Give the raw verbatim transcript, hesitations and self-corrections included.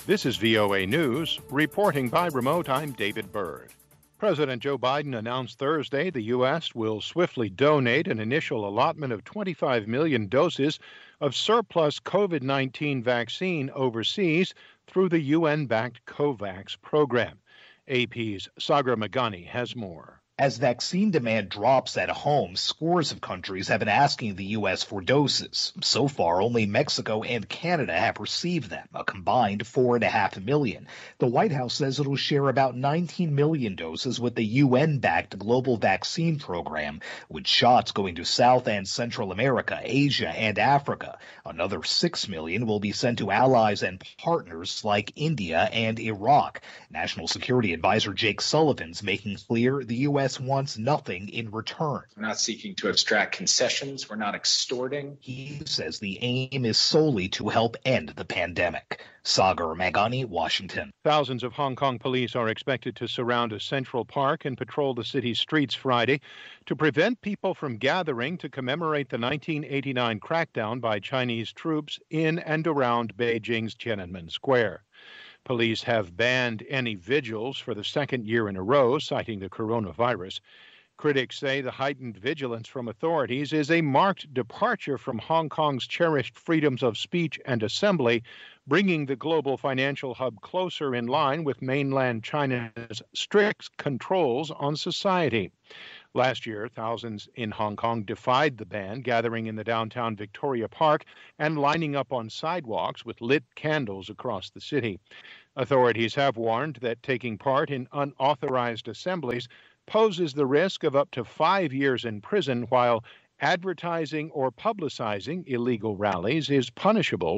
This is V O A News. Reporting by remote, I'm David Byrd. President Joe Biden announced Thursday the U S will swiftly donate an initial allotment of twenty-five million doses of surplus COVID nineteen vaccine overseas through the U N-backed COVAX program. A P's Sagar Meghani has more. As vaccine demand drops at home, scores of countries have been asking the U S for doses. So far, only Mexico and Canada have received them, a combined four and a half million. The White House says it'll share about nineteen million doses with the U N-backed global vaccine program, with shots going to South and Central America, Asia, and Africa. Another six million will be sent to allies and partners like India and Iraq. National Security Advisor Jake Sullivan's making clear the U S wants nothing in return. We're not seeking to extract concessions. We're not extorting. He says the aim is solely to help end the pandemic. Sagar Meghani, Washington. Thousands of Hong Kong police are expected to surround a Central Park and patrol the city's streets Friday to prevent people from gathering to commemorate the nineteen eighty-nine crackdown by Chinese troops in and around Beijing's Tiananmen Square. Police have banned any vigils for the second year in a row, citing the coronavirus. Critics say the heightened vigilance from authorities is a marked departure from Hong Kong's cherished freedoms of speech and assembly, bringing the global financial hub closer in line with mainland China's strict controls on society. Last year, thousands in Hong Kong defied the ban, gathering in the downtown Victoria Park and lining up on sidewalks with lit candles across the city. Authorities have warned that taking part in unauthorized assemblies poses the risk of up to five years in prison, while advertising or publicizing illegal rallies is punishable